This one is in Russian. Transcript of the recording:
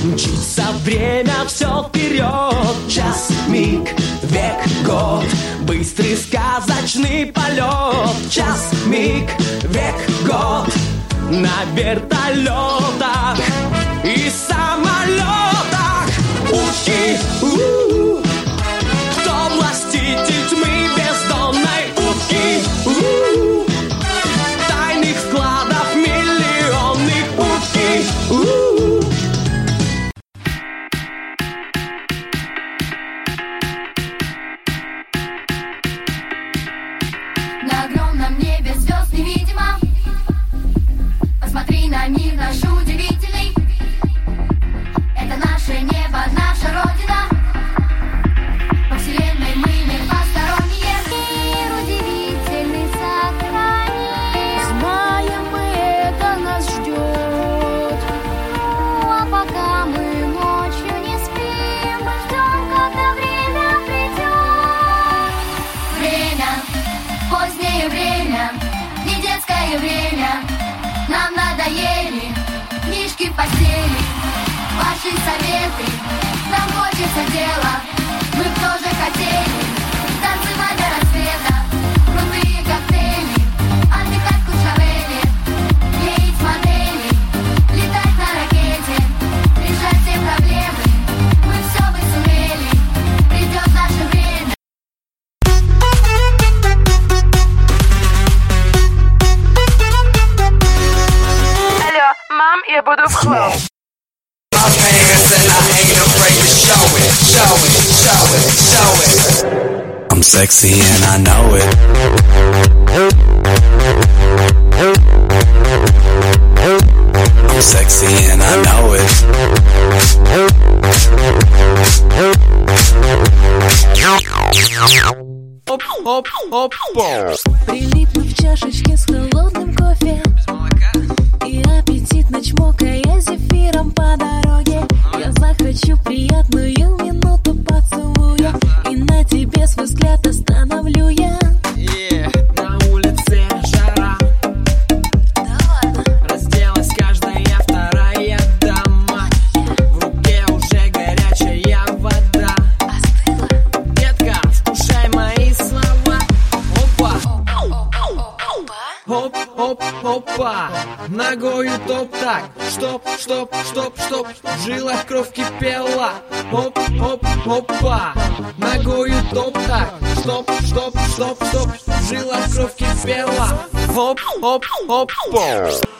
Мчится время все вперед. Час, миг, век, год. Быстрый сказочный полет. Час, миг, век, год. На вертолетах и самолетах. Утки, кто властитель тьмы бездонной? Утки, тайных складов миллионных. Утки, На огромном небе звезд невидимо. Посмотри на мир наш удивительный. Это наше небо, наша родина. По вселенной мы не посторонние. Мир удивительный сохрани. Знаем мы, это нас ждет. А пока мы ночью не спим, ждем, когда время придет. Время, позднее время, не детское время. Нам надоели книжки в постели, ваши советы. Нам хочется дела, мы б тоже хотели танцевать до рассвета, крутые коктейли, отдыхать в Куршавеле, ездить модели, летать на ракете, решать все проблемы. Мы все бы сумели, придет наше время. Алло, мам, я буду в хлам. I'm sexy and I know it. I'm sexy and I know it. оп, оп, оп, оп. Прилипнув в чашечке с холодным кофе и аппетитно чмокая зефиром по дороге, я захвачу приятную минуту поцелуя, и на тебе свой взгляд остановлю я. На улице жара, Да ладно. разделась каждая вторая дама. В руке уже горячая вода. Остыла? Детка, вкушай мои слова. Опа, Опа. оп, оп, опа. Ногою топ так. Стоп, стоп, стоп, стоп. В жилах кровь кипела. Оп, оп, опа. Ногою топ так. Стоп, стоп, стоп, стоп. В жилах кровь кипела. Оп, оп, опа.